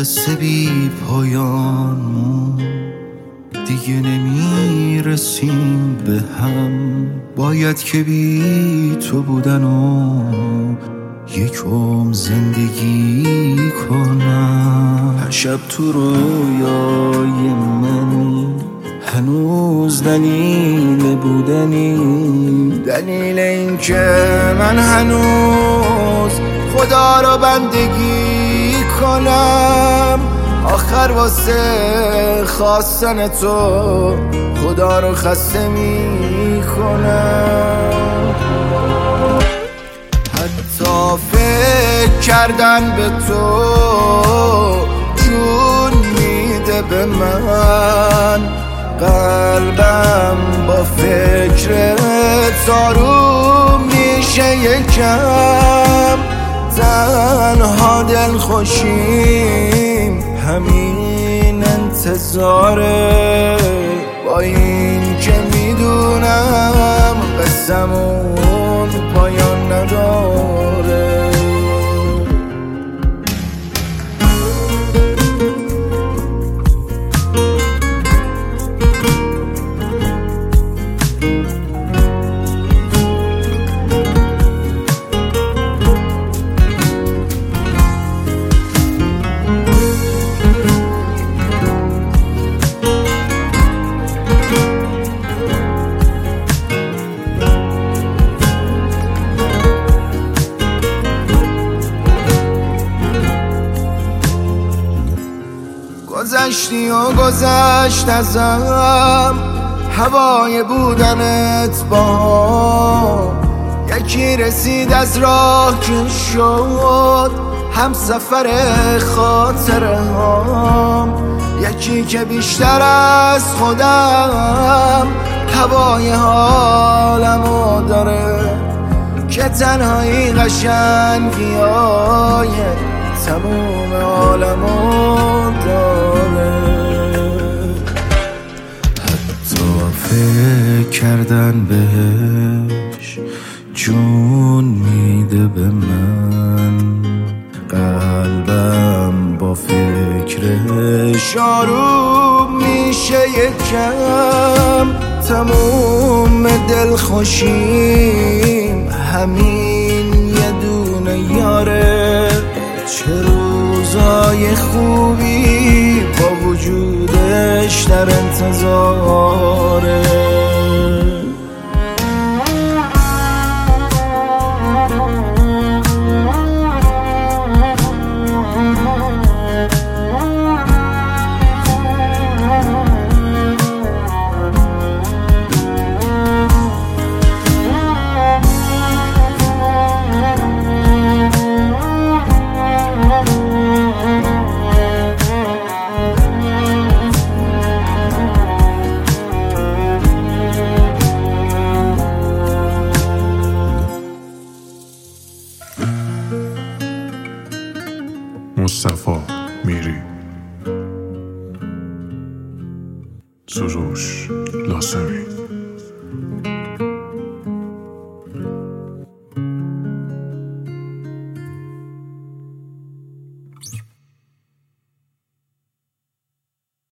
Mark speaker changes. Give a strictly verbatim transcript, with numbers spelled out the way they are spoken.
Speaker 1: قصه بی پایان مون، دیگه نمیرسیم به هم. باید که بی تو بودن و یک عمر زندگی کنم. هر شب تو رویای منی، هنوز دلیل بودنی، دلیل این که من هنوز خدا رو بندگی کنم. آخر واسه خواستن تو خدا رو خسته می کنم. حتی فکر کردن به تو جون میده به من. قلبم با فکرت آروم میشه یکم. تنها دل خوشیم همین انتظاره، با این که میدونم قصه‌مون پایان نداره. گذشتی و گذشت ازم هوای بودنت با. یکی رسید از راه که شد هم سفر خاطره هام. یکی که بیشتر از خودم هوای حالمو داره، که تنهایی قشنگیای تموم عالمو داره. حتی فکر کردن بهش جون میده به من. قلبم با فکرش آروم میشه یکم. تموم دل خوشیم همین یه دونه یاره. چه روزای خوبی با وجودش در انتظاره.
Speaker 2: مصطفی میری، سروش لاسمی.